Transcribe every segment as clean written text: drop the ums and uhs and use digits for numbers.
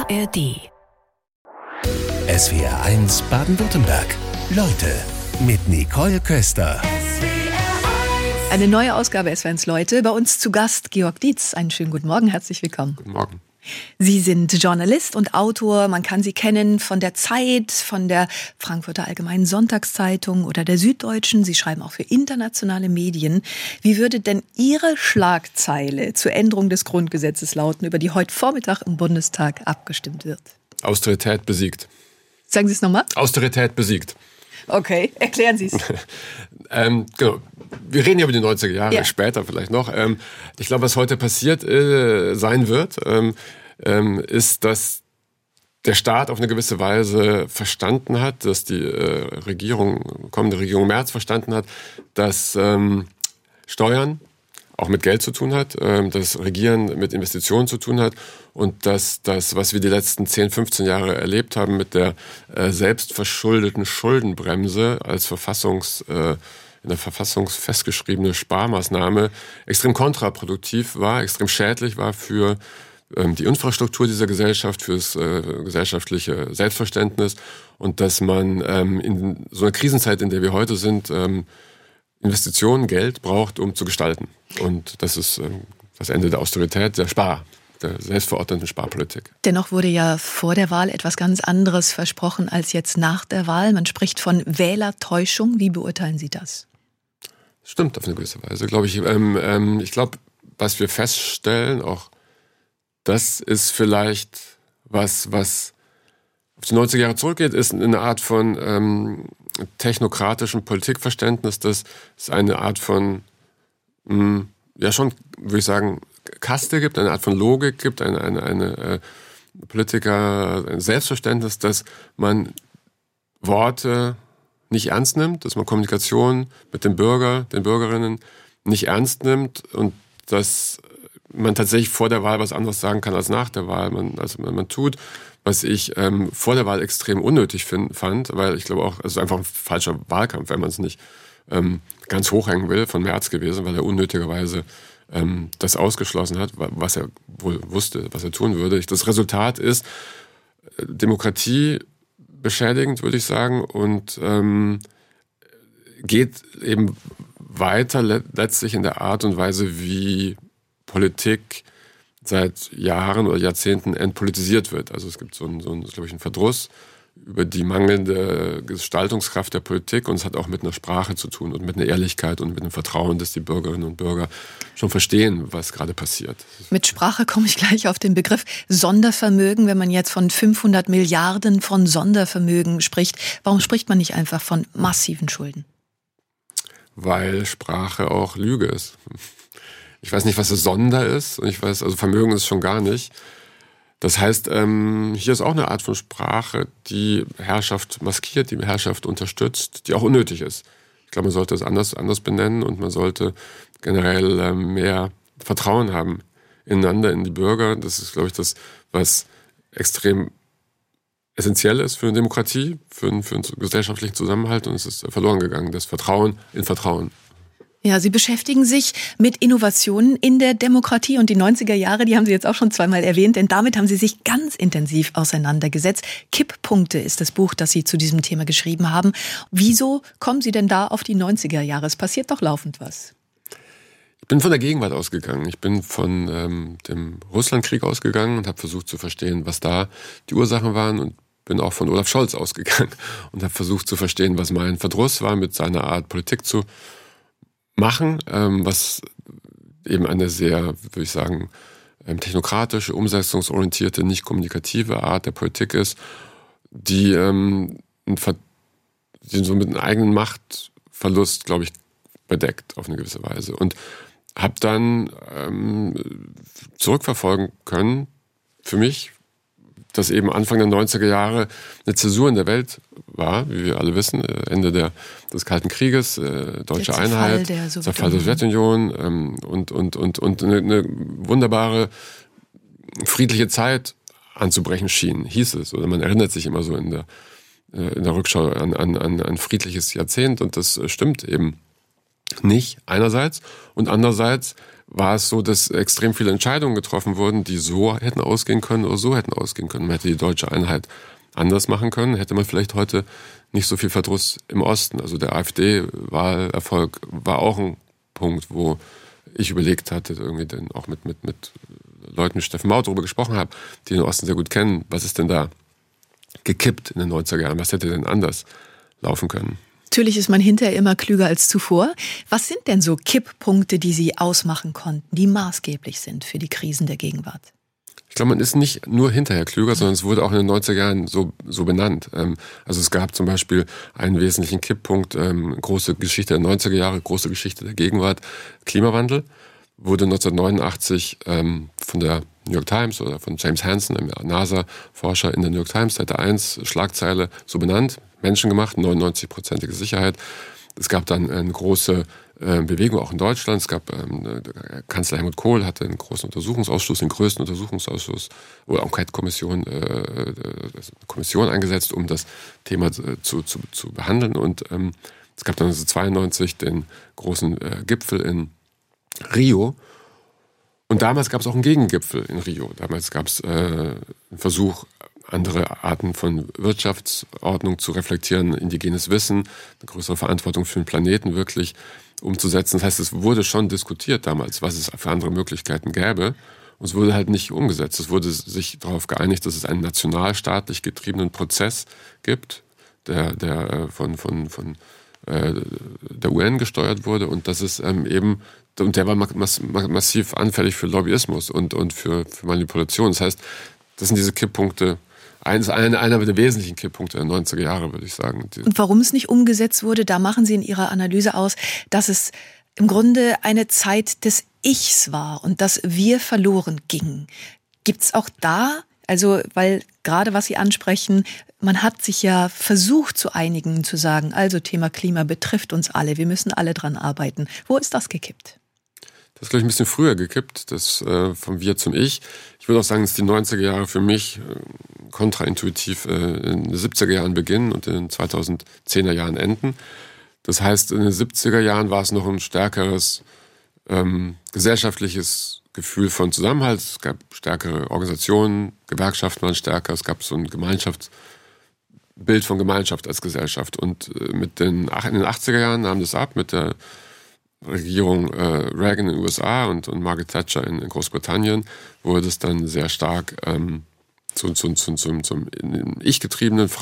ARD. SWR1 Baden-Württemberg. Leute mit Nicole Köster. Eine neue Ausgabe SWR1 Leute. Bei uns zu Gast Georg Dietz. Einen schönen guten Morgen, herzlich willkommen. Guten Morgen. Sie sind Journalist und Autor. Man kann Sie kennen von der Zeit, von der Frankfurter Allgemeinen Sonntagszeitung oder der Süddeutschen. Sie schreiben auch für internationale Medien. Wie würde denn Ihre Schlagzeile zur Änderung des Grundgesetzes lauten, über die heute Vormittag im Bundestag abgestimmt wird? Austerität besiegt. Sagen Sie es nochmal? Austerität besiegt. Okay, erklären Sie es. Genau. Wir reden ja über die 90er Jahre, Ja. Später vielleicht noch. Ich glaube, was heute passiert sein wird, ist, dass der Staat auf eine gewisse Weise verstanden hat, dass die kommende Regierung Merz verstanden hat, dass Steuern auch mit Geld zu tun hat, dass Regieren mit Investitionen zu tun hat und dass das, was wir die letzten 10, 15 Jahre erlebt haben mit der selbstverschuldeten Schuldenbremse als in der Verfassung festgeschriebene Sparmaßnahme extrem kontraproduktiv war, extrem schädlich war für die Infrastruktur dieser Gesellschaft, für das gesellschaftliche Selbstverständnis und dass man in so einer Krisenzeit, in der wir heute sind, Investitionen, Geld braucht, um zu gestalten. Und das ist das Ende der Austerität, der selbstverordneten Sparpolitik. Dennoch wurde ja vor der Wahl etwas ganz anderes versprochen als jetzt nach der Wahl. Man spricht von Wählertäuschung. Wie beurteilen Sie das? Stimmt auf eine gewisse Weise, glaube ich. Ich glaube, was wir feststellen, auch das ist vielleicht was auf die 90er Jahre zurückgeht, ist eine Art von technokratischem Politikverständnis. Das ist eine Art von, ja schon, würde ich sagen, Kaste gibt, eine Art von Logik gibt, eine Politiker, ein Selbstverständnis, dass man Worte nicht ernst nimmt, dass man Kommunikation mit dem Bürger, den Bürgerinnen nicht ernst nimmt und dass man tatsächlich vor der Wahl was anderes sagen kann als nach der Wahl. Man tut, was ich vor der Wahl extrem unnötig fand, weil ich glaube auch, es ist einfach ein falscher Wahlkampf, wenn man es nicht ganz hochhängen will, von Merz gewesen, weil er unnötigerweise das ausgeschlossen hat, was er wohl wusste, was er tun würde. Das Resultat ist Demokratie beschädigend, würde ich sagen, und geht eben weiter letztlich in der Art und Weise, wie Politik seit Jahren oder Jahrzehnten entpolitisiert wird. Also es gibt so einen Verdruss über die mangelnde Gestaltungskraft der Politik und es hat auch mit einer Sprache zu tun und mit einer Ehrlichkeit und mit einem Vertrauen, dass die Bürgerinnen und Bürger schon verstehen, was gerade passiert. Mit Sprache komme ich gleich auf den Begriff Sondervermögen. Wenn man jetzt von 500 Milliarden von Sondervermögen spricht, warum spricht man nicht einfach von massiven Schulden? Weil Sprache auch Lüge ist. Ich weiß nicht, was das Sonder ist und ich weiß, also Vermögen ist schon gar nicht. Das heißt, hier ist auch eine Art von Sprache, die Herrschaft maskiert, die Herrschaft unterstützt, die auch unnötig ist. Ich glaube, man sollte es anders benennen und man sollte generell mehr Vertrauen haben ineinander, in die Bürger. Das ist, glaube ich, das, was extrem essentiell ist für eine Demokratie, für einen gesellschaftlichen Zusammenhalt und es ist verloren gegangen, das Vertrauen in Vertrauen. Ja, Sie beschäftigen sich mit Innovationen in der Demokratie und die 90er Jahre, die haben Sie jetzt auch schon zweimal erwähnt, denn damit haben Sie sich ganz intensiv auseinandergesetzt. Kipppunkte ist das Buch, das Sie zu diesem Thema geschrieben haben. Wieso kommen Sie denn da auf die 90er Jahre? Es passiert doch laufend was. Ich bin von der Gegenwart ausgegangen. Ich bin von dem Russlandkrieg ausgegangen und habe versucht zu verstehen, was da die Ursachen waren und bin auch von Olaf Scholz ausgegangen und habe versucht zu verstehen, was mein Verdruss war mit seiner Art Politik zu machen, was eben eine sehr, würde ich sagen, technokratische, umsetzungsorientierte, nicht kommunikative Art der Politik ist, die so mit einem eigenen Machtverlust, glaube ich, bedeckt auf eine gewisse Weise. Und habe dann zurückverfolgen können, für mich, dass eben Anfang der 90er Jahre eine Zäsur in der Welt war, wie wir alle wissen, Ende des Kalten Krieges, deutsche Einheit, Zerfall der Sowjetunion und eine wunderbare friedliche Zeit anzubrechen schien, hieß es. Oder man erinnert sich immer so in der Rückschau an ein friedliches Jahrzehnt und das stimmt eben nicht einerseits und andererseits war es so, dass extrem viele Entscheidungen getroffen wurden, die so hätten ausgehen können oder so hätten ausgehen können. Man hätte die deutsche Einheit anders machen können, hätte man vielleicht heute nicht so viel Verdruss im Osten. Also der AfD-Wahlerfolg war auch ein Punkt, wo ich überlegt hatte, irgendwie dann auch mit Leuten wie Steffen Maut darüber gesprochen habe, die den Osten sehr gut kennen, was ist denn da gekippt in den 90er Jahren, was hätte denn anders laufen können? Natürlich ist man hinterher immer klüger als zuvor. Was sind denn so Kipppunkte, die Sie ausmachen konnten, die maßgeblich sind für die Krisen der Gegenwart? Ich glaube, man ist nicht nur hinterher klüger, sondern es wurde auch in den 90er Jahren so benannt. Also es gab zum Beispiel einen wesentlichen Kipppunkt, große Geschichte der 90er Jahre, große Geschichte der Gegenwart, Klimawandel, wurde 1989 von der New York Times oder von James Hansen, einem NASA-Forscher in der New York Times, Seite 1, Schlagzeile, so benannt, menschengemacht, 99%ige Sicherheit. Es gab dann eine große Bewegung auch in Deutschland. Es gab Kanzler Helmut Kohl hatte einen großen Untersuchungsausschuss, den größten Untersuchungsausschuss oder Enquete-Kommission, Kommission eingesetzt, um das Thema zu behandeln. Und es gab dann 1992 den großen Gipfel in Rio. Und damals gab es auch einen Gegengipfel in Rio. Damals gab es einen Versuch, andere Arten von Wirtschaftsordnung zu reflektieren, indigenes Wissen, eine größere Verantwortung für den Planeten wirklich umzusetzen. Das heißt, es wurde schon diskutiert damals, was es für andere Möglichkeiten gäbe. Und es wurde halt nicht umgesetzt. Es wurde sich darauf geeinigt, dass es einen nationalstaatlich getriebenen Prozess gibt, der von der UN gesteuert wurde und dass es eben, und der war massiv anfällig für Lobbyismus und für Manipulation. Das heißt, das sind diese Kipppunkte, einer der wesentlichen Kipppunkte der 90er Jahre, würde ich sagen. Und warum es nicht umgesetzt wurde, da machen Sie in Ihrer Analyse aus, dass es im Grunde eine Zeit des Ichs war und dass wir verloren gingen. Gibt's auch da, also weil gerade was Sie ansprechen, man hat sich ja versucht zu einigen, zu sagen, also Thema Klima betrifft uns alle, wir müssen alle dran arbeiten. Wo ist das gekippt? Das ist, glaube ich, ein bisschen früher gekippt, das vom Wir zum Ich. Ich würde auch sagen, dass die 90er Jahre für mich kontraintuitiv in den 70er Jahren beginnen und in den 2010er Jahren enden. Das heißt, in den 70er Jahren war es noch ein stärkeres gesellschaftliches Gefühl von Zusammenhalt. Es gab stärkere Organisationen, Gewerkschaften waren stärker, es gab so ein Bild von Gemeinschaft als Gesellschaft. Und in den 80er Jahren nahm das ab mit der Regierung Reagan in den USA und Margaret Thatcher in Großbritannien, wurde es dann sehr stark zum Ich-getriebenen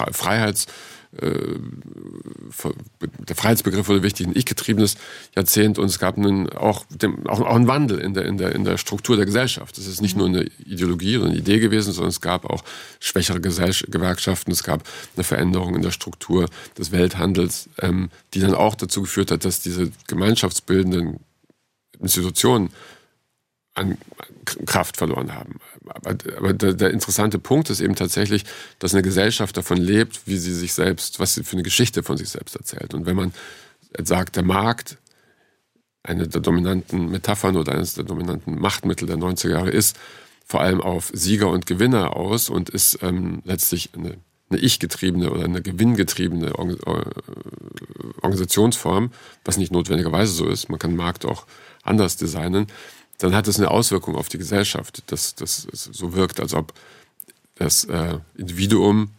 der Freiheitsbegriff wurde wichtig, ein ich-getriebenes Jahrzehnt und es gab auch einen Wandel in der Struktur der Gesellschaft. Es ist nicht nur eine Ideologie oder eine Idee gewesen, sondern es gab auch schwächere Gewerkschaften, es gab eine Veränderung in der Struktur des Welthandels, die dann auch dazu geführt hat, dass diese gemeinschaftsbildenden Institutionen an Kraft verloren haben. Aber der interessante Punkt ist eben tatsächlich, dass eine Gesellschaft davon lebt, wie sie sich selbst, was sie für eine Geschichte von sich selbst erzählt. Und wenn man sagt, der Markt, eine der dominanten Metaphern oder eines der dominanten Machtmittel der 90er Jahre ist vor allem auf Sieger und Gewinner aus und ist letztlich eine ich-getriebene oder eine gewinngetriebene Organisationsform, was nicht notwendigerweise so ist. Man kann den Markt auch anders designen. Dann hat es eine Auswirkung auf die Gesellschaft, dass das so wirkt, als ob das Individuum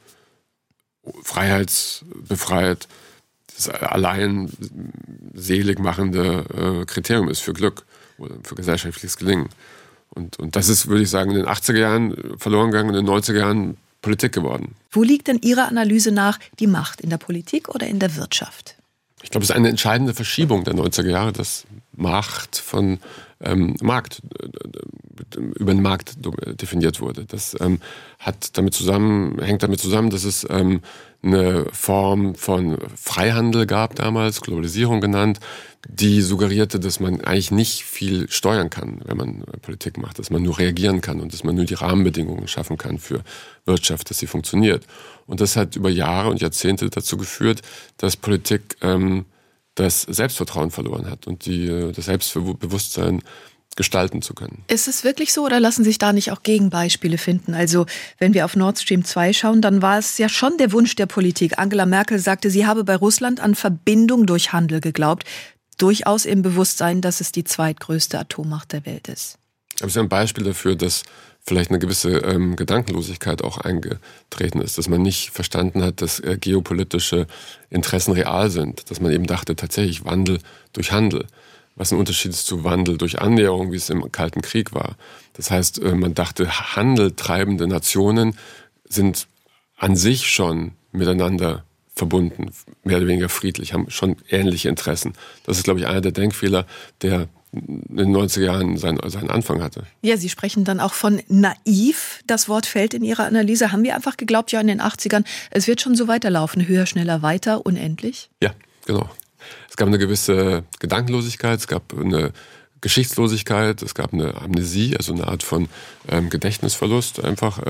freiheitsbefreit das allein selig machende Kriterium ist für Glück oder für gesellschaftliches Gelingen. Und das ist, würde ich sagen, in den 80er Jahren verloren gegangen und in den 90er Jahren Politik geworden. Wo liegt denn Ihrer Analyse nach die Macht? In der Politik oder in der Wirtschaft? Ich glaube, es ist eine entscheidende Verschiebung der 90er Jahre, dass Macht von Markt über den Markt definiert wurde. Das hängt damit zusammen, dass es eine Form von Freihandel gab damals, Globalisierung genannt, die suggerierte, dass man eigentlich nicht viel steuern kann, wenn man Politik macht, dass man nur reagieren kann und dass man nur die Rahmenbedingungen schaffen kann für Wirtschaft, dass sie funktioniert. Und das hat über Jahre und Jahrzehnte dazu geführt, dass Politik das Selbstvertrauen verloren hat und das Selbstbewusstsein gestalten zu können. Ist es wirklich so oder lassen sich da nicht auch Gegenbeispiele finden? Also wenn wir auf Nord Stream 2 schauen, dann war es ja schon der Wunsch der Politik. Angela Merkel sagte, sie habe bei Russland an Verbindung durch Handel geglaubt. durchaus im Bewusstsein, dass es die zweitgrößte Atommacht der Welt ist. Aber es ist ein Beispiel dafür, dass vielleicht eine gewisse Gedankenlosigkeit auch eingetreten ist, dass man nicht verstanden hat, dass geopolitische Interessen real sind, dass man eben dachte, tatsächlich Wandel durch Handel. Was ein Unterschied ist zu Wandel durch Annäherung, wie es im Kalten Krieg war. Das heißt, man dachte, handeltreibende Nationen sind an sich schon miteinander verbunden, mehr oder weniger friedlich, haben schon ähnliche Interessen. Das ist, glaube ich, einer der Denkfehler, der in den 90er Jahren seinen Anfang hatte. Ja, Sie sprechen dann auch von naiv. Das Wort fällt in Ihrer Analyse. Haben wir einfach geglaubt, ja in den 80ern, es wird schon so weiterlaufen, höher, schneller, weiter, unendlich? Ja, genau. Es gab eine gewisse Gedankenlosigkeit, es gab eine Geschichtslosigkeit, es gab eine Amnesie, also eine Art von Gedächtnisverlust, einfach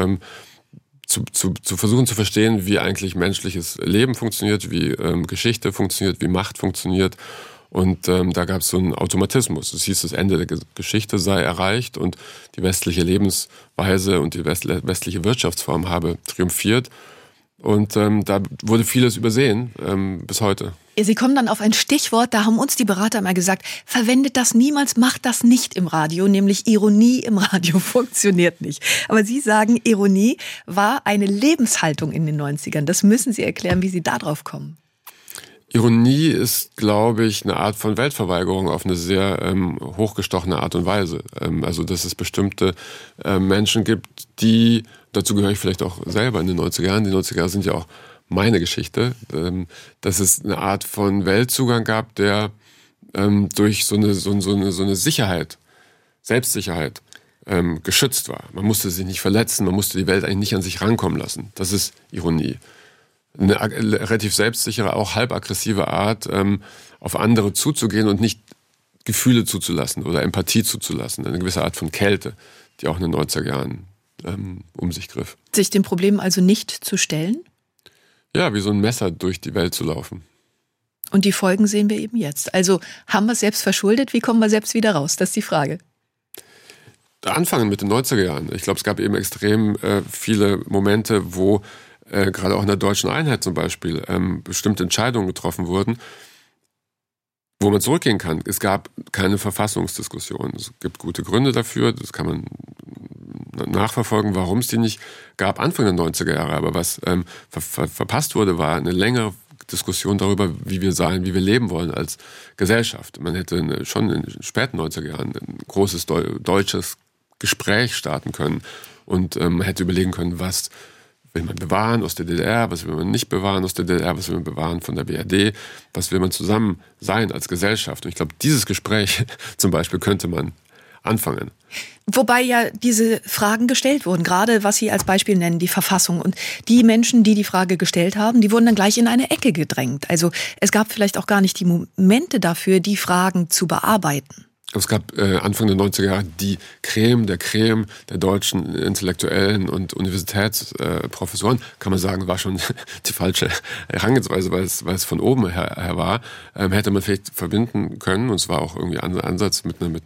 zu versuchen zu verstehen, wie eigentlich menschliches Leben funktioniert, wie Geschichte funktioniert, wie Macht funktioniert. Und da gab es so einen Automatismus. Es hieß, das Ende der Geschichte sei erreicht und die westliche Lebensweise und die westliche Wirtschaftsform habe triumphiert. Und da wurde vieles übersehen, bis heute. Sie kommen dann auf ein Stichwort, da haben uns die Berater mal gesagt, verwendet das niemals, macht das nicht im Radio, nämlich Ironie im Radio funktioniert nicht. Aber Sie sagen, Ironie war eine Lebenshaltung in den 90ern. Das müssen Sie erklären, wie Sie da drauf kommen. Ironie ist, glaube ich, eine Art von Weltverweigerung auf eine sehr hochgestochene Art und Weise. Also, dass es bestimmte Menschen gibt, die, dazu gehöre ich vielleicht auch selber in den 90er Jahren, die 90er Jahre sind ja auch meine Geschichte, dass es eine Art von Weltzugang gab, der durch so eine Sicherheit, Selbstsicherheit geschützt war. Man musste sich nicht verletzen, man musste die Welt eigentlich nicht an sich rankommen lassen. Das ist Ironie. Eine relativ selbstsichere, auch halb aggressive Art, auf andere zuzugehen und nicht Gefühle zuzulassen oder Empathie zuzulassen. Eine gewisse Art von Kälte, die auch in den 90er Jahren um sich griff. Sich dem Problem also nicht zu stellen? Ja, wie so ein Messer durch die Welt zu laufen. Und die Folgen sehen wir eben jetzt. Also haben wir es selbst verschuldet? Wie kommen wir selbst wieder raus? Das ist die Frage. Anfangen mit den 90er Jahren. Ich glaube, es gab eben extrem viele Momente, wo gerade auch in der deutschen Einheit zum Beispiel bestimmte Entscheidungen getroffen wurden, wo man zurückgehen kann. Es gab keine Verfassungsdiskussion. Es gibt gute Gründe dafür, das kann man nachverfolgen, warum es die nicht gab Anfang der 90er Jahre. Aber was verpasst wurde, war eine längere Diskussion darüber, wie wir sein, wie wir leben wollen als Gesellschaft. Man hätte schon in den späten 90er Jahren ein großes deutsches Gespräch starten können und man hätte überlegen können, was will man bewahren aus der DDR, was will man nicht bewahren aus der DDR, was will man bewahren von der BRD, was will man zusammen sein als Gesellschaft. Und ich glaube, dieses Gespräch zum Beispiel könnte man anfangen. Wobei ja diese Fragen gestellt wurden, gerade was Sie als Beispiel nennen, die Verfassung. Und die Menschen, die die Frage gestellt haben, die wurden dann gleich in eine Ecke gedrängt. Also es gab vielleicht auch gar nicht die Momente dafür, die Fragen zu bearbeiten. Es gab Anfang der 90er Jahre die Creme der deutschen Intellektuellen und Universitätsprofessoren, kann man sagen, war schon die falsche Herangehensweise, weil es von oben her war. Hätte man vielleicht verbinden können, und es war auch irgendwie ein Ansatz mit einem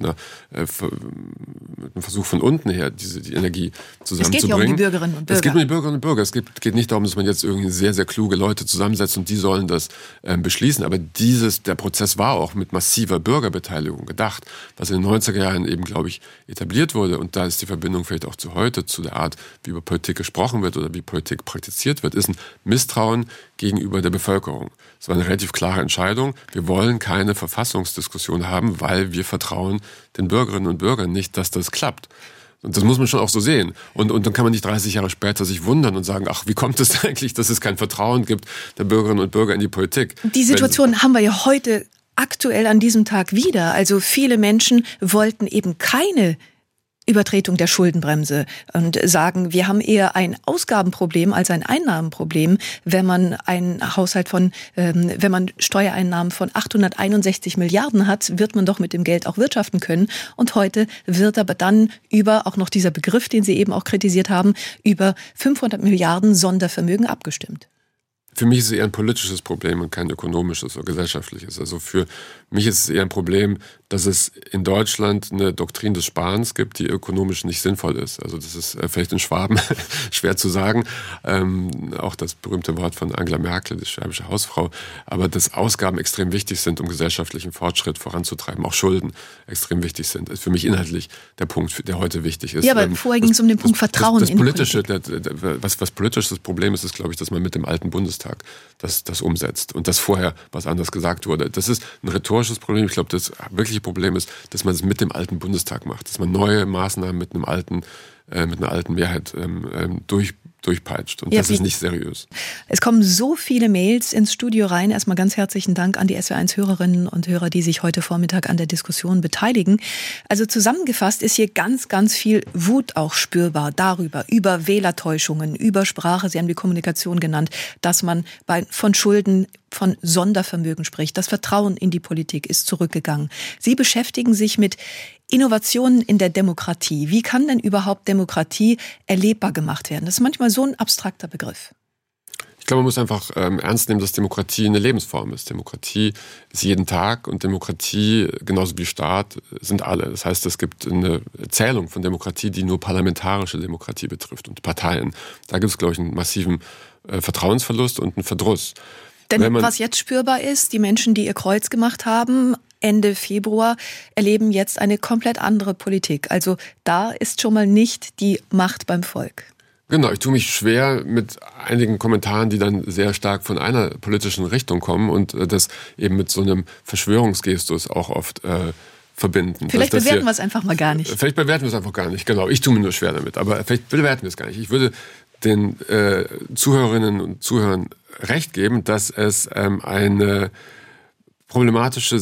Versuch von unten her, die Energie zusammenzubringen. Es geht ja um die Bürgerinnen und Bürger. Es geht um die Bürgerinnen und Bürger. Es geht nicht darum, dass man jetzt irgendwie sehr, sehr kluge Leute zusammensetzt und die sollen das beschließen. Aber der Prozess war auch mit massiver Bürgerbeteiligung gedacht, was in den 90er Jahren eben, glaube ich, etabliert wurde. Und da ist die Verbindung vielleicht auch zu heute, zu der Art, wie über Politik gesprochen wird oder wie Politik praktiziert wird, ist ein Misstrauen gegenüber der Bevölkerung. Es war eine relativ klare Entscheidung. Wir wollen keine Verfassungsdiskussion haben, weil wir vertrauen den Bürgerinnen und Bürgern nicht, dass das klappt. Und das muss man schon auch so sehen. Und dann kann man nicht 30 Jahre später sich wundern und sagen, ach, wie kommt es eigentlich, dass es kein Vertrauen gibt der Bürgerinnen und Bürger in die Politik? Die Situation haben wir ja heute aktuell an diesem Tag wieder. Also viele Menschen wollten eben keine Übertretung der Schuldenbremse und sagen, wir haben eher ein Ausgabenproblem als ein Einnahmenproblem, wenn man einen Haushalt wenn man Steuereinnahmen von 861 Milliarden hat, wird man doch mit dem Geld auch wirtschaften können. Und heute wird aber dann über, auch noch dieser Begriff, den Sie eben auch kritisiert haben, über 500 Milliarden Sondervermögen abgestimmt. Für mich ist es eher ein politisches Problem und kein ökonomisches oder gesellschaftliches. Also für mich ist es eher ein Problem, dass es in Deutschland eine Doktrin des Sparens gibt, die ökonomisch nicht sinnvoll ist. Also das ist vielleicht in Schwaben schwer zu sagen. Auch das berühmte Wort von Angela Merkel, die schwäbische Hausfrau. Aber dass Ausgaben extrem wichtig sind, um gesellschaftlichen Fortschritt voranzutreiben. Auch Schulden extrem wichtig sind. Das ist für mich inhaltlich der Punkt, der heute wichtig ist. Ja, aber vorher ging es um den Punkt Vertrauen das in die politische, Politik. was politisch das Problem ist, glaube ich, dass man mit dem alten Bundestag das umsetzt und dass vorher was anderes gesagt wurde. Das ist ein rhetorisches Problem. Ich glaube, das wirkliche Problem ist, dass man es mit dem alten Bundestag macht, dass man neue Maßnahmen mit einer alten Mehrheit durchpeitscht. Und das ist nicht seriös. Es kommen so viele Mails ins Studio rein. Erstmal ganz herzlichen Dank an die SWR1-Hörerinnen und Hörer, die sich heute Vormittag an der Diskussion beteiligen. Also zusammengefasst ist hier ganz, ganz viel Wut auch spürbar über Wählertäuschungen, über Sprache. Sie haben die Kommunikation genannt, dass man von Schulden, von Sondervermögen spricht. Das Vertrauen in die Politik ist zurückgegangen. Sie beschäftigen sich mit Innovationen in der Demokratie. Wie kann denn überhaupt Demokratie erlebbar gemacht werden? Das ist manchmal so ein abstrakter Begriff. Ich glaube, man muss einfach ernst nehmen, dass Demokratie eine Lebensform ist. Demokratie ist jeden Tag und Demokratie, genauso wie Staat, sind alle. Das heißt, es gibt eine Zählung von Demokratie, die nur parlamentarische Demokratie betrifft und Parteien. Da gibt es, glaube ich, einen massiven Vertrauensverlust und einen Verdruss. Denn was jetzt spürbar ist, die Menschen, die ihr Kreuz gemacht haben, Ende Februar, erleben jetzt eine komplett andere Politik. Also da ist schon mal nicht die Macht beim Volk. Genau, ich tue mich schwer mit einigen Kommentaren, die dann sehr stark von einer politischen Richtung kommen und das eben mit so einem Verschwörungsgestus auch oft verbinden. Vielleicht bewerten wir es einfach mal gar nicht. Vielleicht bewerten wir es einfach gar nicht, genau. Ich tue mir nur schwer damit, aber vielleicht bewerten wir es gar nicht. Ich würde den Zuhörerinnen und Zuhörern recht geben, dass es eine problematische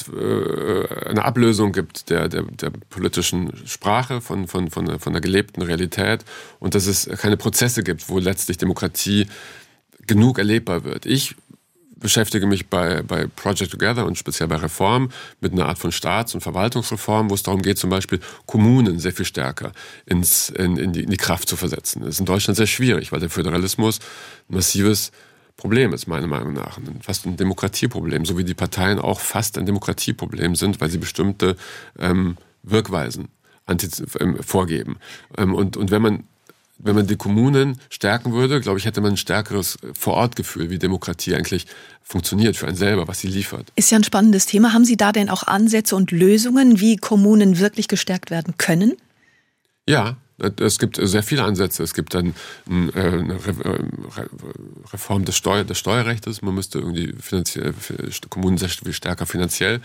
eine Ablösung gibt der politischen Sprache von der gelebten Realität und dass es keine Prozesse gibt, wo letztlich Demokratie genug erlebbar wird. Ich beschäftige mich bei Project Together und speziell bei Reform mit einer Art von Staats- und Verwaltungsreform, wo es darum geht, zum Beispiel Kommunen sehr viel stärker in die Kraft zu versetzen. Das ist in Deutschland sehr schwierig, weil der Föderalismus ein massives Problem ist, meiner Meinung nach. Fast ein Demokratieproblem, so wie die Parteien auch fast ein Demokratieproblem sind, weil sie bestimmte Wirkweisen vorgeben. Und wenn man die Kommunen stärken würde, glaube ich, hätte man ein stärkeres Vorortgefühl, wie Demokratie eigentlich funktioniert für einen selber, was sie liefert. Ist ja ein spannendes Thema. Haben Sie da denn auch Ansätze und Lösungen, wie Kommunen wirklich gestärkt werden können? Ja, es gibt sehr viele Ansätze. Es gibt dann eine Reform des Steuerrechts. Man müsste irgendwie Kommunen sehr viel stärker finanziell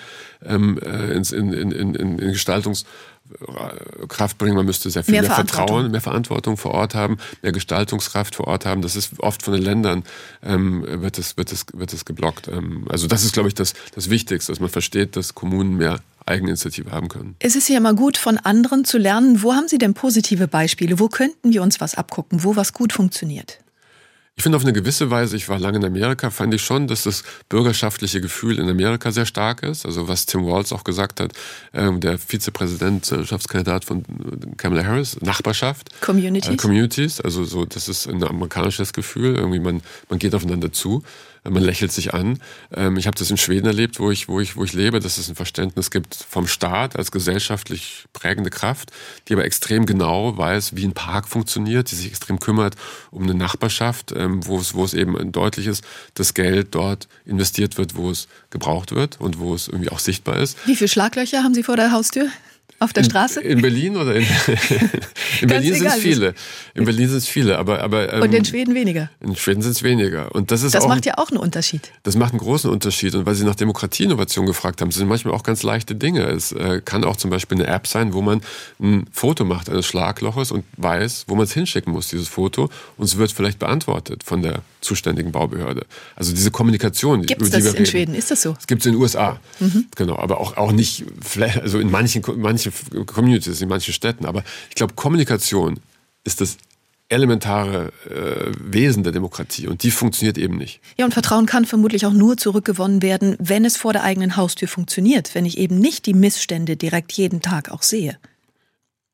in Gestaltungskraft bringen. Man müsste sehr viel mehr Vertrauen, mehr Verantwortung vor Ort haben, mehr Gestaltungskraft vor Ort haben. Das ist oft von den Ländern wird es geblockt. Also das ist, glaube ich, das Wichtigste, dass man versteht, dass Kommunen mehr Eigeninitiative haben können. Es ist ja immer gut, von anderen zu lernen. Wo haben Sie denn positive Beispiele? Wo könnten wir uns was abgucken, wo was gut funktioniert? Ich finde auf eine gewisse Weise, ich war lange in Amerika, fand ich schon, dass das bürgerschaftliche Gefühl in Amerika sehr stark ist. Also was Tim Walz auch gesagt hat, der Vizepräsidentschaftskandidat von Kamala Harris, Nachbarschaft. Communities, also so, das ist ein amerikanisches Gefühl. Irgendwie man geht aufeinander zu. Man lächelt sich an. Ich habe das in Schweden erlebt, wo ich lebe, dass es ein Verständnis gibt vom Staat als gesellschaftlich prägende Kraft, die aber extrem genau weiß, wie ein Park funktioniert, die sich extrem kümmert um eine Nachbarschaft, wo es eben deutlich ist, dass Geld dort investiert wird, wo es gebraucht wird und wo es irgendwie auch sichtbar ist. Wie viele Schlaglöcher haben Sie vor der Haustür? Auf der Straße? In Berlin oder in Berlin sind es viele. In Berlin sind es viele, aber und in Schweden weniger. In Schweden sind es weniger. Und das macht ja auch einen Unterschied. Das macht einen großen Unterschied. Und weil Sie nach Demokratieinnovation gefragt haben, sind manchmal auch ganz leichte Dinge. Es kann auch zum Beispiel eine App sein, wo man ein Foto macht eines Schlagloches und weiß, wo man es hinschicken muss, dieses Foto. Und es wird vielleicht beantwortet von der zuständigen Baubehörde. Also diese Kommunikation. Gibt es das in Schweden? Ist das so? Es gibt es in den USA. Genau, aber auch nicht, also in manchen Communities, in manchen Städten. Aber ich glaube, Kommunikation ist das elementare Wesen der Demokratie und die funktioniert eben nicht. Ja, und Vertrauen kann vermutlich auch nur zurückgewonnen werden, wenn es vor der eigenen Haustür funktioniert, wenn ich eben nicht die Missstände direkt jeden Tag auch sehe. Ich glaube,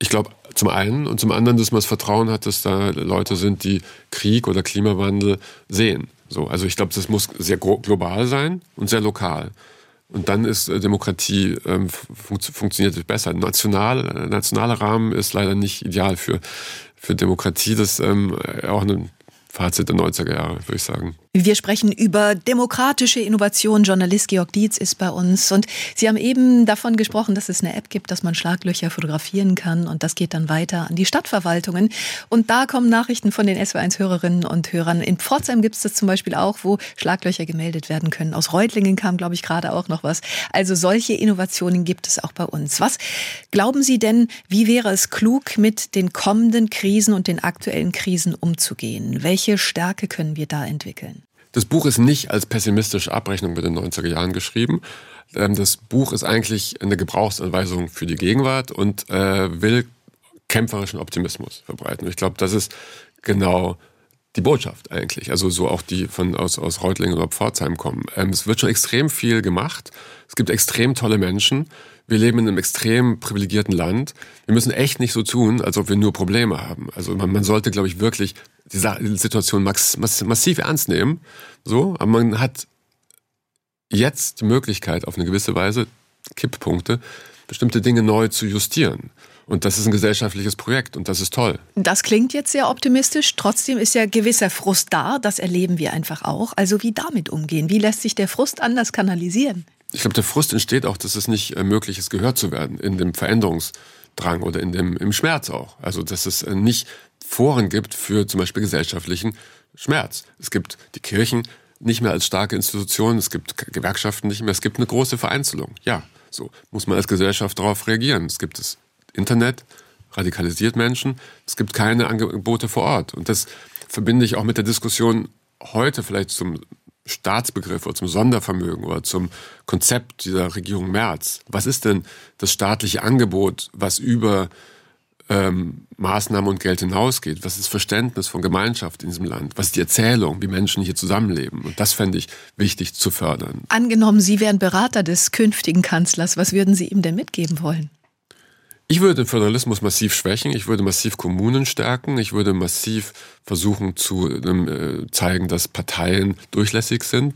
Zum einen und zum anderen, dass man das Vertrauen hat, dass da Leute sind, die Krieg oder Klimawandel sehen. So, also ich glaube, das muss sehr global sein und sehr lokal. Und dann ist Demokratie funktioniert besser. Nationaler Rahmen ist leider nicht ideal für Demokratie. Das ist auch ein Fazit der 90er Jahre, würde ich sagen. Wir sprechen über demokratische Innovation. Journalist Georg Dietz ist bei uns. Und Sie haben eben davon gesprochen, dass es eine App gibt, dass man Schlaglöcher fotografieren kann. Und das geht dann weiter an die Stadtverwaltungen. Und da kommen Nachrichten von den SW1-Hörerinnen und Hörern. In Pforzheim gibt es das zum Beispiel auch, wo Schlaglöcher gemeldet werden können. Aus Reutlingen kam, glaube ich, gerade auch noch was. Also solche Innovationen gibt es auch bei uns. Was glauben Sie denn, wie wäre es klug, mit den kommenden Krisen und den aktuellen Krisen umzugehen? Welche Stärke können wir da entwickeln? Das Buch ist nicht als pessimistische Abrechnung mit den 90er Jahren geschrieben. Das Buch ist eigentlich eine Gebrauchsanweisung für die Gegenwart und will kämpferischen Optimismus verbreiten. Ich glaube, das ist genau die Botschaft eigentlich. Also so auch die aus Reutlingen oder Pforzheim kommen. Es wird schon extrem viel gemacht. Es gibt extrem tolle Menschen. Wir leben in einem extrem privilegierten Land. Wir müssen echt nicht so tun, als ob wir nur Probleme haben. Also man sollte, glaube ich, wirklich die Situation massiv ernst nehmen. So, aber man hat jetzt die Möglichkeit, auf eine gewisse Weise, Kipppunkte, bestimmte Dinge neu zu justieren. Und das ist ein gesellschaftliches Projekt und das ist toll. Das klingt jetzt sehr optimistisch. Trotzdem ist ja gewisser Frust da. Das erleben wir einfach auch. Also wie damit umgehen? Wie lässt sich der Frust anders kanalisieren? Ich glaube, der Frust entsteht auch, dass es nicht möglich ist, gehört zu werden in dem Veränderungsdrang oder im Schmerz auch. Also dass es nicht Foren gibt für zum Beispiel gesellschaftlichen Schmerz. Es gibt die Kirchen nicht mehr als starke Institutionen, es gibt Gewerkschaften nicht mehr, es gibt eine große Vereinzelung. Ja, so muss man als Gesellschaft darauf reagieren. Es gibt das Internet, radikalisiert Menschen, es gibt keine Angebote vor Ort. Und das verbinde ich auch mit der Diskussion heute vielleicht zum Staatsbegriff oder zum Sondervermögen oder zum Konzept dieser Regierung Merz. Was ist denn das staatliche Angebot, was über Maßnahmen und Geld hinausgeht? Was ist das Verständnis von Gemeinschaft in diesem Land? Was ist die Erzählung, wie Menschen hier zusammenleben? Und das fände ich wichtig zu fördern. Angenommen, Sie wären Berater des künftigen Kanzlers. Was würden Sie ihm denn mitgeben wollen? Ich würde den Föderalismus massiv schwächen. Ich würde massiv Kommunen stärken. Ich würde massiv versuchen zu zeigen, dass Parteien durchlässig sind,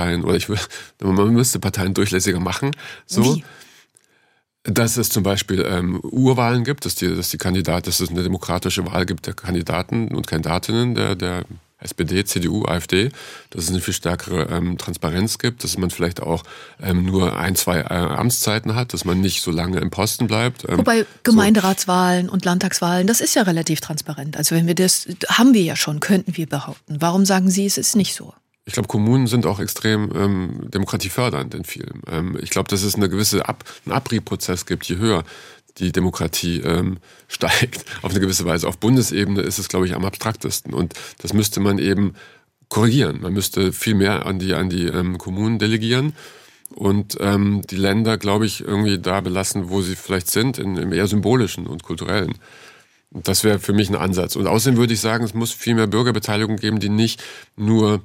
man müsste Parteien durchlässiger machen. So. Wie? Dass es zum Beispiel Urwahlen gibt, dass es eine demokratische Wahl gibt der Kandidaten und Kandidatinnen der SPD, CDU, AfD, dass es eine viel stärkere Transparenz gibt, dass man vielleicht auch nur 1-2 Amtszeiten hat, dass man nicht so lange im Posten bleibt. Wobei Gemeinderatswahlen und Landtagswahlen, das ist ja relativ transparent. Also wenn wir das, haben wir ja schon, könnten wir behaupten. Warum sagen Sie, es ist nicht so? Ich glaube, Kommunen sind auch extrem demokratiefördernd in vielen. Ich glaube, dass es einen Abriebprozess gibt, je höher die Demokratie steigt, auf eine gewisse Weise. Auf Bundesebene ist es, glaube ich, am abstraktesten. Und das müsste man eben korrigieren. Man müsste viel mehr an die Kommunen delegieren und die Länder, glaube ich, irgendwie da belassen, wo sie vielleicht sind, im eher symbolischen und kulturellen. Und das wäre für mich ein Ansatz. Und außerdem würde ich sagen, es muss viel mehr Bürgerbeteiligung geben, die nicht nur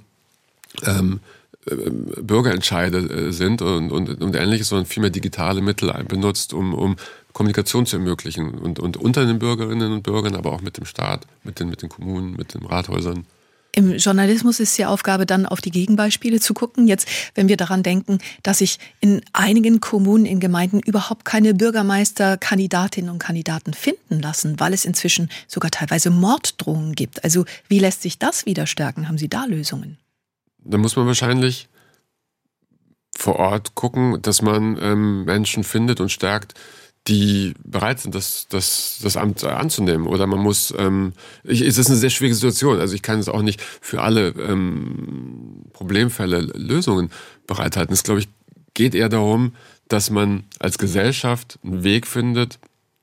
Bürgerentscheide sind und Ähnliches, sondern viel mehr digitale Mittel benutzt, um Kommunikation zu ermöglichen und unter den Bürgerinnen und Bürgern, aber auch mit dem Staat, mit den Kommunen, mit den Rathäusern. Im Journalismus ist die Aufgabe dann, auf die Gegenbeispiele zu gucken. Jetzt, wenn wir daran denken, dass sich in einigen Kommunen, in Gemeinden überhaupt keine Bürgermeisterkandidatinnen und Kandidaten finden lassen, weil es inzwischen sogar teilweise Morddrohungen gibt. Also wie lässt sich das wieder stärken? Haben Sie da Lösungen? Da muss man wahrscheinlich vor Ort gucken, dass man Menschen findet und stärkt, die bereit sind, das Amt anzunehmen. Oder man muss, es ist eine sehr schwierige Situation. Also ich kann es auch nicht für alle Problemfälle Lösungen bereithalten. Es, glaube ich, geht eher darum, dass man als Gesellschaft einen Weg findet,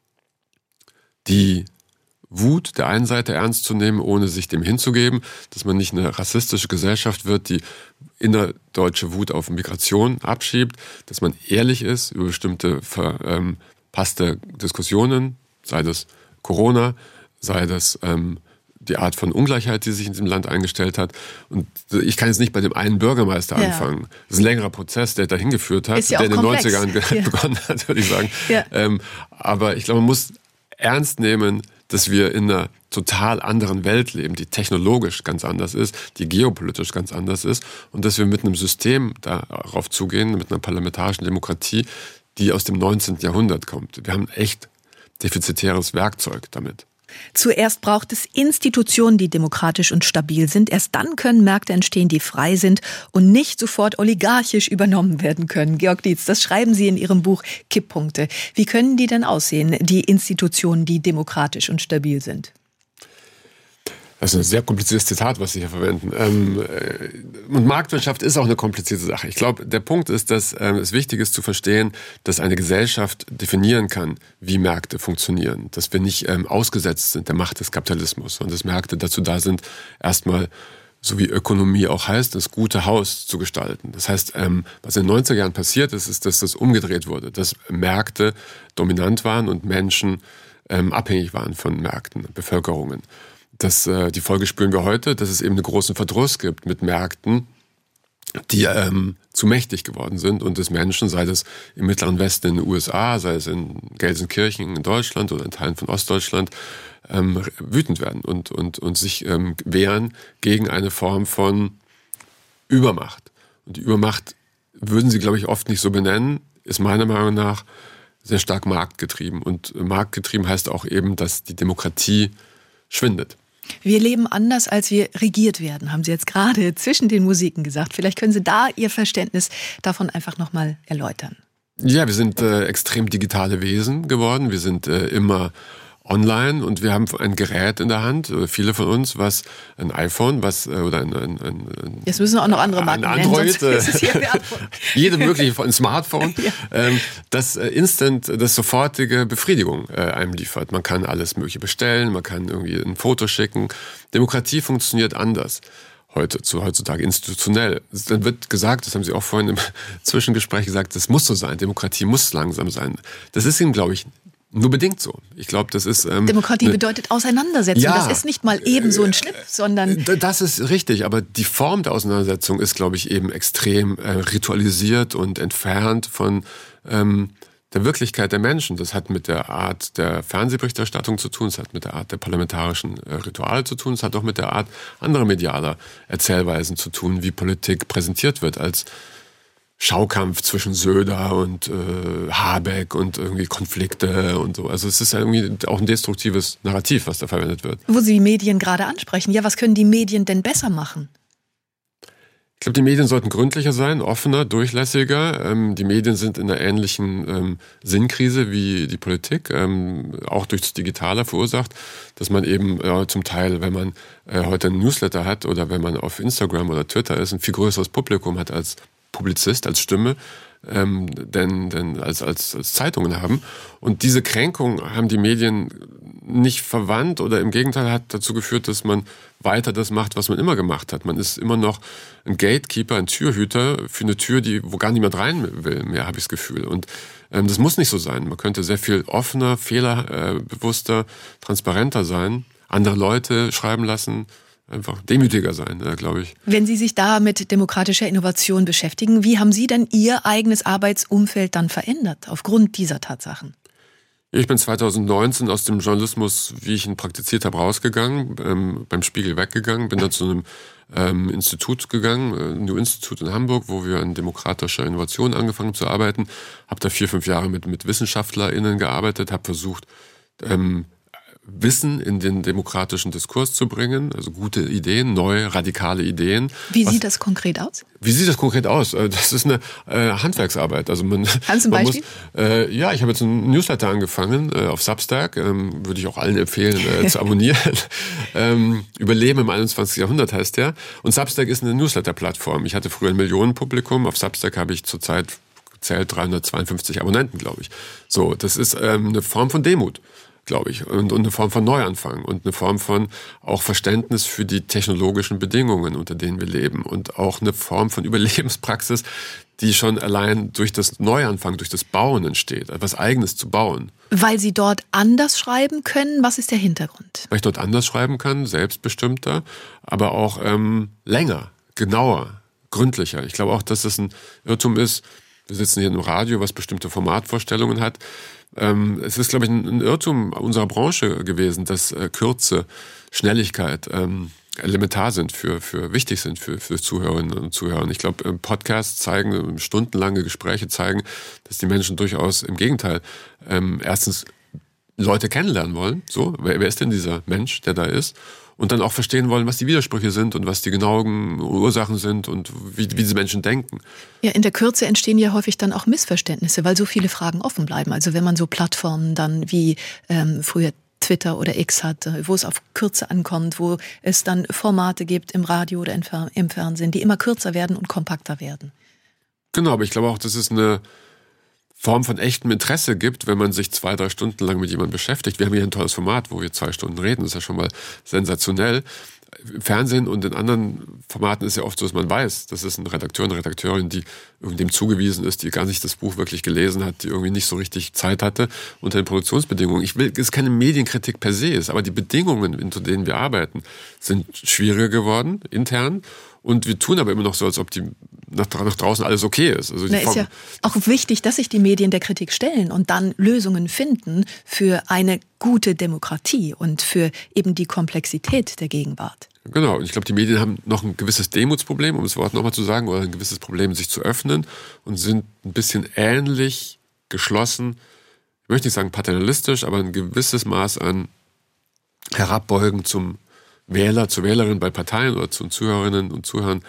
die Wut der einen Seite ernst zu nehmen, ohne sich dem hinzugeben, dass man nicht eine rassistische Gesellschaft wird, die innerdeutsche Wut auf Migration abschiebt, dass man ehrlich ist über bestimmte verpasste Diskussionen, sei das Corona, sei das die Art von Ungleichheit, die sich in diesem Land eingestellt hat. Und ich kann jetzt nicht bei dem einen Bürgermeister anfangen. Das ist ein längerer Prozess, der dahin geführt hat, der in den 90ern begonnen hat, würde ich sagen. Ja. Aber ich glaube, man muss ernst nehmen, dass wir in einer total anderen Welt leben, die technologisch ganz anders ist, die geopolitisch ganz anders ist und dass wir mit einem System darauf zugehen, mit einer parlamentarischen Demokratie, die aus dem 19. Jahrhundert kommt. Wir haben echt defizitäres Werkzeug damit. Zuerst braucht es Institutionen, die demokratisch und stabil sind. Erst dann können Märkte entstehen, die frei sind und nicht sofort oligarchisch übernommen werden können. Georg Dietz, das schreiben Sie in Ihrem Buch Kipppunkte. Wie können die denn aussehen, die Institutionen, die demokratisch und stabil sind? Das ist ein sehr kompliziertes Zitat, was Sie hier verwenden. Und Marktwirtschaft ist auch eine komplizierte Sache. Ich glaube, der Punkt ist, dass es wichtig ist zu verstehen, dass eine Gesellschaft definieren kann, wie Märkte funktionieren. Dass wir nicht ausgesetzt sind der Macht des Kapitalismus, sondern dass Märkte dazu da sind, erstmal, so wie Ökonomie auch heißt, das gute Haus zu gestalten. Das heißt, was in den 90er Jahren passiert ist, ist, dass das umgedreht wurde, dass Märkte dominant waren und Menschen abhängig waren von Märkten, Bevölkerungen. Die Folge spüren wir heute, dass es eben einen großen Verdruss gibt mit Märkten, die zu mächtig geworden sind und dass Menschen, sei es im Mittleren Westen in den USA, sei es in Gelsenkirchen in Deutschland oder in Teilen von Ostdeutschland, wütend werden und sich wehren gegen eine Form von Übermacht. Und die Übermacht würden sie, glaube ich, oft nicht so benennen, ist meiner Meinung nach sehr stark marktgetrieben. Und marktgetrieben heißt auch eben, dass die Demokratie schwindet. Wir leben anders, als wir regiert werden, haben Sie jetzt gerade zwischen den Musiken gesagt. Vielleicht können Sie da Ihr Verständnis davon einfach nochmal erläutern. Ja, wir sind extrem digitale Wesen geworden. Wir sind immer online und wir haben ein Gerät in der Hand, viele von uns, was ein iPhone, oder ein jetzt müssen wir auch noch andere Marken ein Android, nennen, jede mögliche, ein Smartphone, ja. Das das sofortige Befriedigung einem liefert. Man kann alles Mögliche bestellen, man kann irgendwie ein Foto schicken. Demokratie funktioniert anders. Heutzutage institutionell. Dann wird gesagt, das haben Sie auch vorhin im Zwischengespräch gesagt, das muss so sein, Demokratie muss langsam sein. Das ist ihm, glaube ich, nur bedingt so. Ich glaube, das ist... Demokratie bedeutet Auseinandersetzung. Ja, das ist nicht mal eben so ein Schnipp, sondern... Das ist richtig, aber die Form der Auseinandersetzung ist, glaube ich, eben extrem ritualisiert und entfernt von der Wirklichkeit der Menschen. Das hat mit der Art der Fernsehberichterstattung zu tun, es hat mit der Art der parlamentarischen Rituale zu tun, es hat auch mit der Art anderer medialer Erzählweisen zu tun, wie Politik präsentiert wird als Schaukampf zwischen Söder und Habeck und irgendwie Konflikte und so. Also es ist ja irgendwie auch ein destruktives Narrativ, was da verwendet wird. Wo Sie die Medien gerade ansprechen. Ja, was können die Medien denn besser machen? Ich glaube, die Medien sollten gründlicher sein, offener, durchlässiger. Die Medien sind in einer ähnlichen Sinnkrise wie die Politik, auch durch das Digitale verursacht, dass man eben zum Teil, wenn man heute einen Newsletter hat oder wenn man auf Instagram oder Twitter ist, ein viel größeres Publikum hat als Publizist, als Stimme, denn als Zeitungen haben. Und diese Kränkung haben die Medien nicht verwandt oder im Gegenteil hat dazu geführt, dass man weiter das macht, was man immer gemacht hat. Man ist immer noch ein Gatekeeper, ein Türhüter für eine Tür, wo gar niemand rein will, mehr habe ich das Gefühl. Und das muss nicht so sein. Man könnte sehr viel offener, fehlerbewusster, transparenter sein, andere Leute schreiben lassen, einfach demütiger sein, glaube ich. Wenn Sie sich da mit demokratischer Innovation beschäftigen, wie haben Sie denn Ihr eigenes Arbeitsumfeld dann verändert, aufgrund dieser Tatsachen? Ich bin 2019 aus dem Journalismus, wie ich ihn praktiziert habe, rausgegangen, beim Spiegel weggegangen, bin dann zu einem Institut gegangen, New Institute in Hamburg, wo wir an demokratischer Innovation angefangen zu arbeiten, habe da 4-5 Jahre mit WissenschaftlerInnen gearbeitet, habe versucht, Wissen in den demokratischen Diskurs zu bringen, also gute Ideen, neue, radikale Ideen. Wie sieht das konkret aus? Wie sieht das konkret aus? Das ist eine Handwerksarbeit. Also Kannst du ein Beispiel? Ja, ich habe jetzt einen Newsletter angefangen auf Substack, würde ich auch allen empfehlen zu abonnieren. Überleben im 21. Jahrhundert heißt der. Und Substack ist eine Newsletter-Plattform. Ich hatte früher ein Millionenpublikum. Auf Substack habe ich zurzeit gezählt 352 Abonnenten, glaube ich. So, das ist eine Form von Demut, glaube ich, und eine Form von Neuanfang und eine Form von auch Verständnis für die technologischen Bedingungen, unter denen wir leben und auch eine Form von Überlebenspraxis, die schon allein durch das Neuanfang, durch das Bauen entsteht, etwas Eigenes zu bauen. Weil Sie dort anders schreiben können? Was ist der Hintergrund? Weil ich dort anders schreiben kann, selbstbestimmter, aber auch länger, genauer, gründlicher. Ich glaube auch, dass es ein Irrtum ist. Wir sitzen hier im Radio, was bestimmte Formatvorstellungen hat. Es ist, glaube ich, ein Irrtum unserer Branche gewesen, dass Kürze, Schnelligkeit elementar sind, wichtig sind für Zuhörerinnen und Zuhörer. Ich glaube, Podcasts zeigen, stundenlange Gespräche zeigen, dass die Menschen durchaus im Gegenteil erstens Leute kennenlernen wollen. So, wer ist denn dieser Mensch, der da ist? Und dann auch verstehen wollen, was die Widersprüche sind und was die genauen Ursachen sind und wie diese Menschen denken. Ja, in der Kürze entstehen ja häufig dann auch Missverständnisse, weil so viele Fragen offen bleiben. Also wenn man so Plattformen dann wie früher Twitter oder X hat, wo es auf Kürze ankommt, wo es dann Formate gibt im Radio oder im Fernsehen, die immer kürzer werden und kompakter werden. Genau, aber ich glaube auch, dass es eine Form von echtem Interesse gibt, wenn man sich 2-3 Stunden lang mit jemandem beschäftigt. Wir haben hier ein tolles Format, wo wir 2 Stunden reden. Das ist ja schon mal sensationell. Im Fernsehen und in anderen Formaten ist ja oft so, dass man weiß, das ist ein Redakteur, eine Redakteurin, die dem zugewiesen ist, die gar nicht das Buch wirklich gelesen hat, die irgendwie nicht so richtig Zeit hatte unter den Produktionsbedingungen. Es ist keine Medienkritik per se, aber die Bedingungen, unter denen wir arbeiten, sind schwieriger geworden, intern. Und wir tun aber immer noch so, als ob die nach draußen alles okay ist. Also ist ja auch wichtig, dass sich die Medien der Kritik stellen und dann Lösungen finden für eine gute Demokratie und für eben die Komplexität der Gegenwart. Genau, und ich glaube, die Medien haben noch ein gewisses Demutsproblem, um das Wort nochmal zu sagen, oder ein gewisses Problem, sich zu öffnen und sind ein bisschen ähnlich geschlossen, ich möchte nicht sagen paternalistisch, aber ein gewisses Maß an Herabbeugen zum Wähler, zur Wählerin bei Parteien oder zu Zuhörerinnen und Zuhörern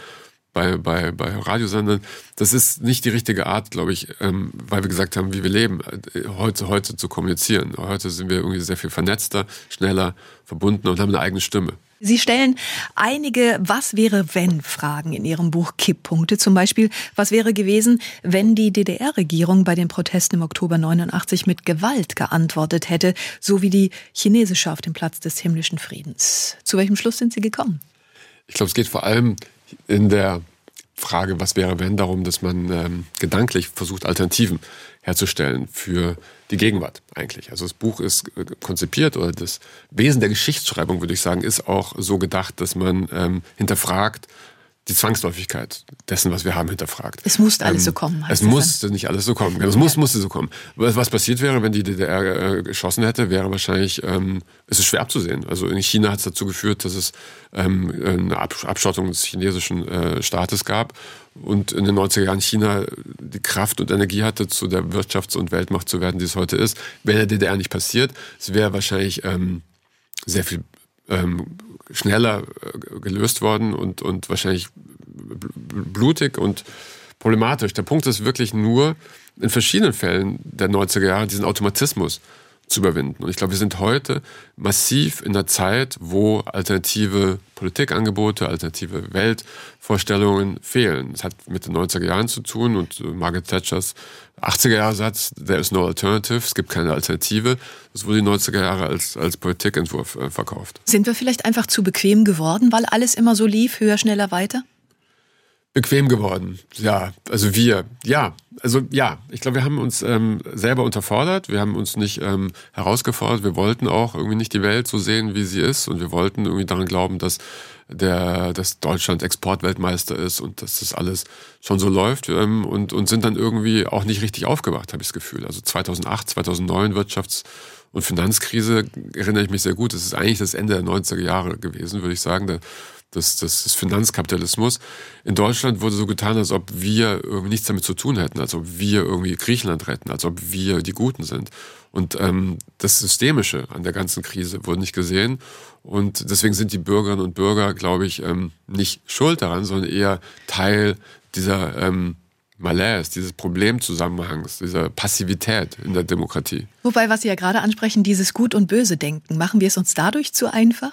bei Radiosendern. Das ist nicht die richtige Art, glaube ich, weil wir gesagt haben, wie wir leben, heute zu kommunizieren. Heute sind wir irgendwie sehr viel vernetzter, schneller, verbunden und haben eine eigene Stimme. Sie stellen einige Was-wäre-wenn-Fragen in Ihrem Buch Kipppunkte. Zum Beispiel, was wäre gewesen, wenn die DDR-Regierung bei den Protesten im Oktober 89 mit Gewalt geantwortet hätte, so wie die chinesische auf dem Platz des himmlischen Friedens. Zu welchem Schluss sind Sie gekommen? Ich glaube, es geht vor allem in der Frage, was wäre wenn, darum, dass man gedanklich versucht, Alternativen herzustellen für die Gegenwart eigentlich. Also das Buch ist konzipiert, oder das Wesen der Geschichtsschreibung, würde ich sagen, ist auch so gedacht, dass man hinterfragt, die Zwangsläufigkeit dessen, was wir haben, hinterfragt. Es musste alles so kommen. Es musste nicht alles so kommen. Es musste so kommen. Was passiert wäre, wenn die DDR geschossen hätte, wäre wahrscheinlich, es ist schwer abzusehen. Also in China hat es dazu geführt, dass es eine Abschottung des chinesischen Staates gab und in den 90er Jahren China die Kraft und Energie hatte, zu der Wirtschafts- und Weltmacht zu werden, die es heute ist. Wäre der DDR nicht passiert, es wäre wahrscheinlich sehr viel schneller gelöst worden und wahrscheinlich blutig und problematisch. Der Punkt ist wirklich nur, in verschiedenen Fällen der 90er Jahre diesen Automatismus zu überwinden. Und ich glaube, wir sind heute massiv in der Zeit, wo alternative Politikangebote, alternative Weltvorstellungen fehlen. Das hat mit den 90er Jahren zu tun und Margaret Thatchers 80er-Jahre-Satz, there is no alternative, es gibt keine Alternative. Das wurde die 90er Jahre als Politikentwurf verkauft. Sind wir vielleicht einfach zu bequem geworden, weil alles immer so lief, höher, schneller, weiter? Bequem geworden, ja. Also wir, ja. Also ja, ich glaube, wir haben uns selber unterfordert, wir haben uns nicht herausgefordert, wir wollten auch irgendwie nicht die Welt so sehen, wie sie ist und wir wollten irgendwie daran glauben, dass Deutschland Exportweltmeister ist und dass das alles schon so läuft und sind dann irgendwie auch nicht richtig aufgewacht, habe ich das Gefühl. Also 2008, 2009 Wirtschafts- und Finanzkrise erinnere ich mich sehr gut. Das ist eigentlich das Ende der 90er Jahre gewesen, würde ich sagen. des Finanzkapitalismus. In Deutschland wurde so getan, als ob wir irgendwie nichts damit zu tun hätten, als ob wir irgendwie Griechenland retten, als ob wir die Guten sind. Und das Systemische an der ganzen Krise wurde nicht gesehen. Und deswegen sind die Bürgerinnen und Bürger, glaube ich, nicht schuld daran, sondern eher Teil dieser Malaise, dieses Problemzusammenhangs, dieser Passivität in der Demokratie. Wobei, was Sie ja gerade ansprechen, dieses Gut- und Böse-Denken, machen wir es uns dadurch zu einfach?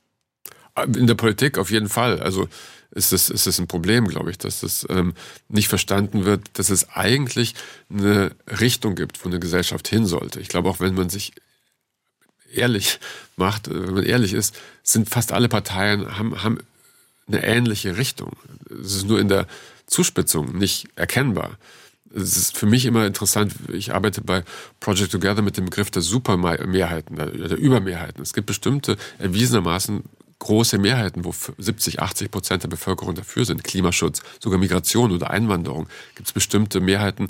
In der Politik auf jeden Fall. Also ist es ein Problem, glaube ich, dass das nicht verstanden wird, dass es eigentlich eine Richtung gibt, wo eine Gesellschaft hin sollte. Ich glaube, auch wenn man sich ehrlich macht, wenn man ehrlich ist, sind fast alle Parteien, haben eine ähnliche Richtung. Es ist nur in der Zuspitzung nicht erkennbar. Es ist für mich immer interessant, ich arbeite bei Project Together mit dem Begriff der Supermehrheiten, der Übermehrheiten. Es gibt bestimmte erwiesenermaßen große Mehrheiten, wo 70-80% der Bevölkerung dafür sind. Klimaschutz, sogar Migration oder Einwanderung. Gibt es bestimmte Mehrheiten,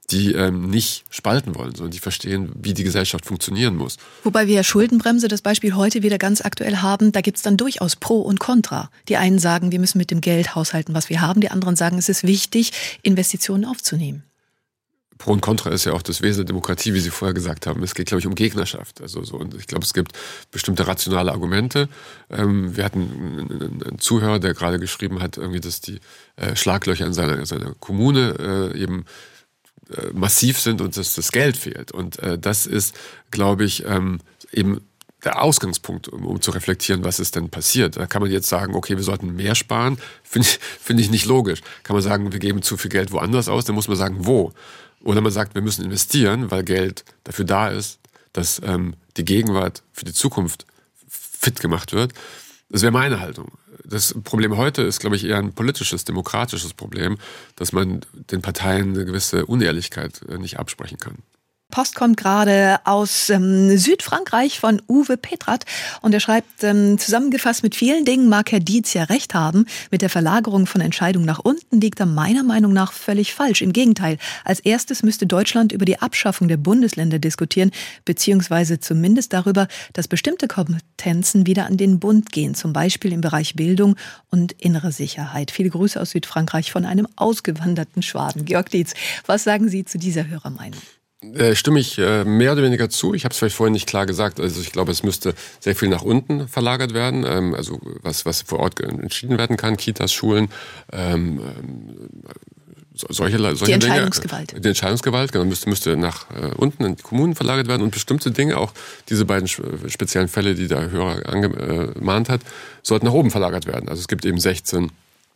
die nicht spalten wollen, sondern die verstehen, wie die Gesellschaft funktionieren muss. Wobei wir ja Schuldenbremse, das Beispiel heute wieder ganz aktuell haben, da gibt es dann durchaus Pro und Contra. Die einen sagen, wir müssen mit dem Geld haushalten, was wir haben. Die anderen sagen, es ist wichtig, Investitionen aufzunehmen. Pro und Contra ist ja auch das Wesen der Demokratie, wie Sie vorher gesagt haben. Es geht, glaube ich, um Gegnerschaft. Also so, und ich glaube, es gibt bestimmte rationale Argumente. Wir hatten einen Zuhörer, der gerade geschrieben hat, irgendwie, dass die Schlaglöcher in seiner Kommune eben massiv sind und dass das Geld fehlt. Und das ist, glaube ich, eben der Ausgangspunkt, um zu reflektieren, was ist denn passiert. Da kann man jetzt sagen, okay, wir sollten mehr sparen. Finde ich nicht logisch. Kann man sagen, wir geben zu viel Geld woanders aus, dann muss man sagen, wo. Oder man sagt, wir müssen investieren, weil Geld dafür da ist, dass die Gegenwart für die Zukunft fit gemacht wird. Das wäre meine Haltung. Das Problem heute ist, glaube ich, eher ein politisches, demokratisches Problem, dass man den Parteien eine gewisse Unehrlichkeit nicht absprechen kann. Post kommt gerade aus Südfrankreich von Uwe Petrat und er schreibt, zusammengefasst, mit vielen Dingen mag Herr Dietz ja recht haben. Mit der Verlagerung von Entscheidungen nach unten liegt er meiner Meinung nach völlig falsch. Im Gegenteil, als erstes müsste Deutschland über die Abschaffung der Bundesländer diskutieren, beziehungsweise zumindest darüber, dass bestimmte Kompetenzen wieder an den Bund gehen, zum Beispiel im Bereich Bildung und innere Sicherheit. Viele Grüße aus Südfrankreich von einem ausgewanderten Schwaben. Georg Dietz, was sagen Sie zu dieser Hörermeinung? Stimme ich mehr oder weniger zu. Ich habe es vielleicht vorhin nicht klar gesagt. Also ich glaube, es müsste sehr viel nach unten verlagert werden. Also was vor Ort entschieden werden kann. Kitas, Schulen, solche die Entscheidungsgewalt. Dinge. Die Entscheidungsgewalt, genau, müsste nach unten in die Kommunen verlagert werden. Und bestimmte Dinge, auch diese beiden speziellen Fälle, die der Hörer angemahnt hat, sollten nach oben verlagert werden. Also es gibt eben 16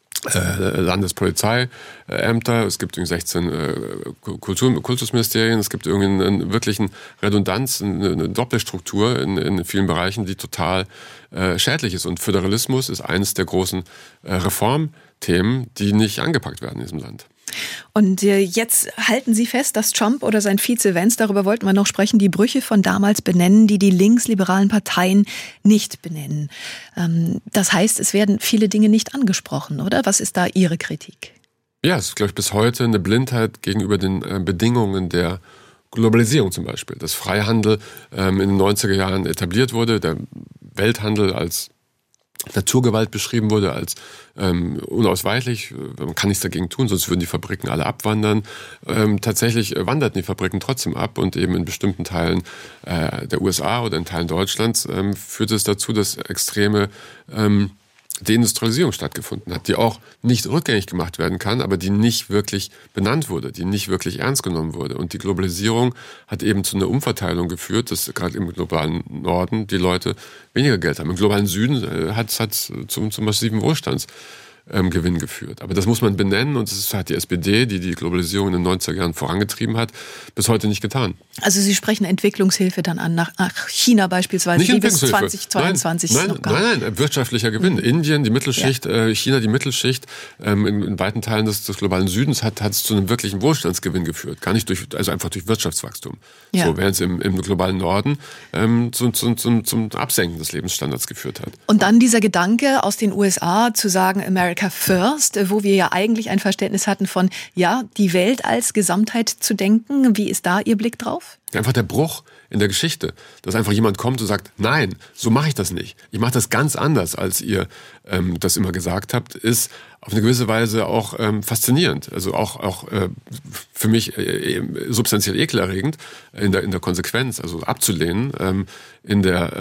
Landespolizeiämter, es gibt 16 Kultusministerien, es gibt irgendwie einen wirklichen Redundanz, eine Doppelstruktur in vielen Bereichen, die total schädlich ist. Und Föderalismus ist eines der großen Reformthemen, die nicht angepackt werden in diesem Land. Und jetzt halten Sie fest, dass Trump oder sein Vize Vance, darüber wollten wir noch sprechen, die Brüche von damals benennen, die die linksliberalen Parteien nicht benennen. Das heißt, es werden viele Dinge nicht angesprochen, oder? Was ist da Ihre Kritik? Ja, es ist, glaube ich, bis heute eine Blindheit gegenüber den Bedingungen der Globalisierung zum Beispiel. Dass Freihandel in den 90er Jahren etabliert wurde, der Welthandel als Naturgewalt beschrieben wurde, als unausweichlich. Man kann nichts dagegen tun, sonst würden die Fabriken alle abwandern. Tatsächlich wanderten die Fabriken trotzdem ab und eben in bestimmten Teilen der USA oder in Teilen Deutschlands führte es dazu, dass extreme Deindustrialisierung stattgefunden hat, die auch nicht rückgängig gemacht werden kann, aber die nicht wirklich benannt wurde, die nicht wirklich ernst genommen wurde. Und die Globalisierung hat eben zu einer Umverteilung geführt, dass gerade im globalen Norden die Leute weniger Geld haben. Im globalen Süden hat es zum massiven Wohlstandsgewinn geführt. Aber das muss man benennen und das hat die SPD, die die Globalisierung in den 90er Jahren vorangetrieben hat, bis heute nicht getan. Also Sie sprechen Entwicklungshilfe dann an, nach China beispielsweise, nicht die bis 2022 noch gab. Nein, wirtschaftlicher Gewinn. Indien, die Mittelschicht, China, die Mittelschicht, in weiten Teilen des globalen Südens hat es zu einem wirklichen Wohlstandsgewinn geführt. Gar nicht einfach durch Wirtschaftswachstum. Ja. So, während es im globalen Norden zum Absenken des Lebensstandards geführt hat. Und dann dieser Gedanke aus den USA zu sagen, America First, wo wir ja eigentlich ein Verständnis hatten von, ja, die Welt als Gesamtheit zu denken. Wie ist da Ihr Blick drauf? Einfach der Bruch in der Geschichte, dass einfach jemand kommt und sagt, nein, so mache ich das nicht. Ich mache das ganz anders, als ihr das immer gesagt habt, ist auf eine gewisse Weise auch faszinierend. Also auch für mich substanziell ekelerregend in der Konsequenz, also abzulehnen, in der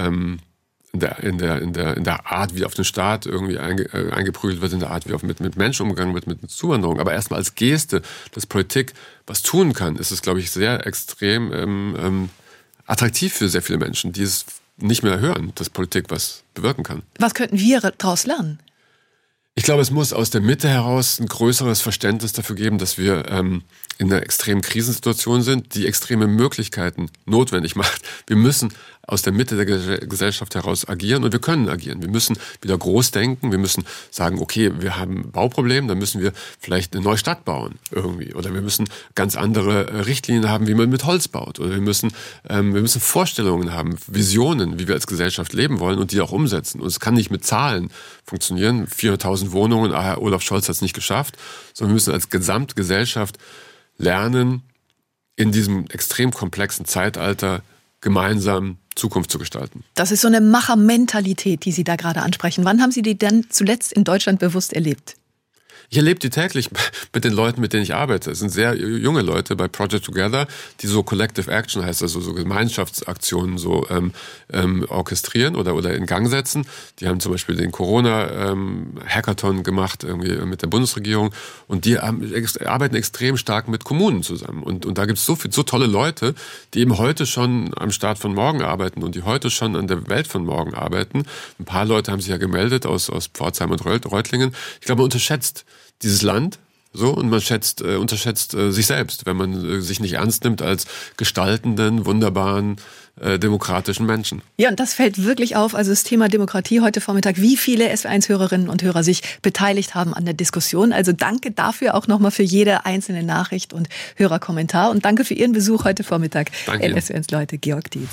Art, wie auf den Staat irgendwie eingeprügelt wird, in der Art, wie mit Menschen umgegangen wird, mit Zuwanderung. Aber erstmal als Geste, dass Politik was tun kann, ist es, glaube ich, sehr extrem attraktiv für sehr viele Menschen, die es nicht mehr hören, dass Politik was bewirken kann. Was könnten wir daraus lernen? Ich glaube, es muss aus der Mitte heraus ein größeres Verständnis dafür geben, dass wir in einer extremen Krisensituation sind, die extreme Möglichkeiten notwendig macht. Wir müssen aus der Mitte der Gesellschaft heraus agieren und wir können agieren. Wir müssen wieder groß denken, wir müssen sagen, okay, wir haben ein Bauproblem, dann müssen wir vielleicht eine neue Stadt bauen irgendwie. Oder wir müssen ganz andere Richtlinien haben, wie man mit Holz baut. Oder wir müssen Vorstellungen haben, Visionen, wie wir als Gesellschaft leben wollen und die auch umsetzen. Und es kann nicht mit Zahlen funktionieren. 400.000 Wohnungen, Olaf Scholz hat es nicht geschafft, sondern wir müssen als Gesamtgesellschaft lernen, in diesem extrem komplexen Zeitalter gemeinsam Zukunft zu gestalten. Das ist so eine Machermentalität, die Sie da gerade ansprechen. Wann haben Sie die denn zuletzt in Deutschland bewusst erlebt? Ich erlebe die täglich mit den Leuten, mit denen ich arbeite. Es sind sehr junge Leute bei Project Together, die so Collective Action heißt, also so Gemeinschaftsaktionen so orchestrieren oder in Gang setzen. Die haben zum Beispiel den Corona-Hackathon gemacht irgendwie mit der Bundesregierung und die arbeiten extrem stark mit Kommunen zusammen. Und da gibt es so tolle Leute, die eben heute schon am Start von morgen arbeiten und die heute schon an der Welt von morgen arbeiten. Ein paar Leute haben sich ja gemeldet aus Pforzheim und Reutlingen. Ich glaube, man unterschätzt dieses Land so und man unterschätzt sich selbst, wenn man sich nicht ernst nimmt als gestaltenden, wunderbaren, demokratischen Menschen. Ja, und das fällt wirklich auf. Also das Thema Demokratie heute Vormittag, wie viele SW1-Hörerinnen und Hörer sich beteiligt haben an der Diskussion. Also danke dafür auch nochmal für jede einzelne Nachricht und Hörerkommentar. Und danke für Ihren Besuch heute Vormittag. Danke. SW1 Leute, Georg Dietz.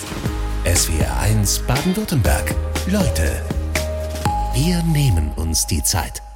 SWR1 Baden-Württemberg. Leute, wir nehmen uns die Zeit.